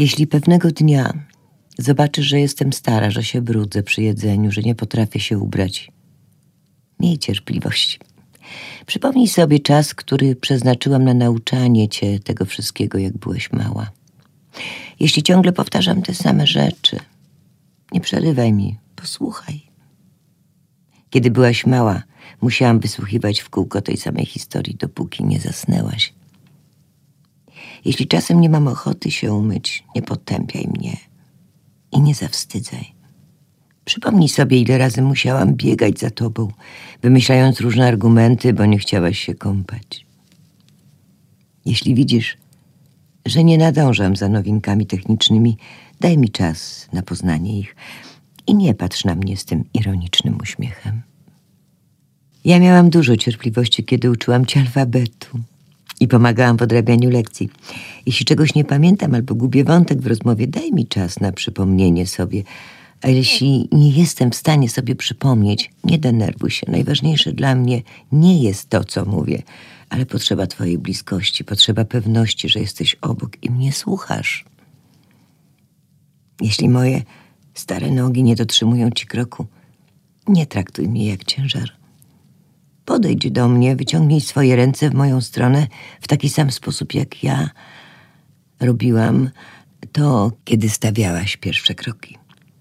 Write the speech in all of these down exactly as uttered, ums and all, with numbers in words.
Jeśli pewnego dnia zobaczysz, że jestem stara, że się brudzę przy jedzeniu, że nie potrafię się ubrać, miej cierpliwość. Przypomnij sobie czas, który przeznaczyłam na nauczanie cię tego wszystkiego, jak byłeś mała. Jeśli ciągle powtarzam te same rzeczy, nie przerywaj mi, posłuchaj. Kiedy byłaś mała, musiałam wysłuchiwać w kółko tej samej historii, dopóki nie zasnęłaś. Jeśli czasem nie mam ochoty się umyć, nie potępiaj mnie i nie zawstydzaj. Przypomnij sobie, ile razy musiałam biegać za tobą, wymyślając różne argumenty, bo nie chciałaś się kąpać. Jeśli widzisz, że nie nadążam za nowinkami technicznymi, daj mi czas na poznanie ich i nie patrz na mnie z tym ironicznym uśmiechem. Ja miałam dużo cierpliwości, kiedy uczyłam cię alfabetu i pomagałam w odrabianiu lekcji. Jeśli czegoś nie pamiętam albo gubię wątek w rozmowie, daj mi czas na przypomnienie sobie. A jeśli nie jestem w stanie sobie przypomnieć, nie denerwuj się. Najważniejsze dla mnie nie jest to, co mówię, ale potrzeba twojej bliskości, potrzeba pewności, że jesteś obok i mnie słuchasz. Jeśli moje stare nogi nie dotrzymują ci kroku, nie traktuj mnie jak ciężar. Podejdź do mnie, wyciągnij swoje ręce w moją stronę w taki sam sposób, jak ja robiłam to, kiedy stawiałaś pierwsze kroki.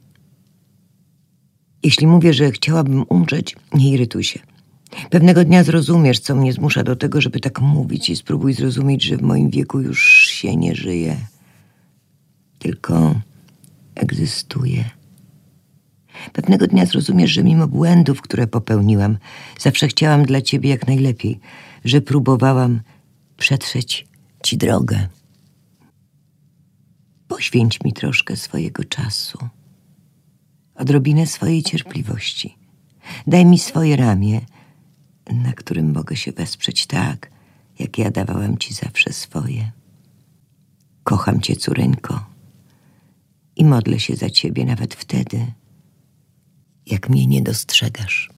Jeśli mówię, że chciałabym umrzeć, nie irytuj się. Pewnego dnia zrozumiesz, co mnie zmusza do tego, żeby tak mówić i spróbuj zrozumieć, że w moim wieku już się nie żyje, tylko egzystuję. Pewnego dnia zrozumiesz, że mimo błędów, które popełniłam, zawsze chciałam dla ciebie jak najlepiej, że próbowałam przetrzeć ci drogę. Poświęć mi troszkę swojego czasu, odrobinę swojej cierpliwości. Daj mi swoje ramię, na którym mogę się wesprzeć tak, jak ja dawałam ci zawsze swoje. Kocham cię, córeńko, i modlę się za ciebie nawet wtedy, jak mnie nie dostrzegasz.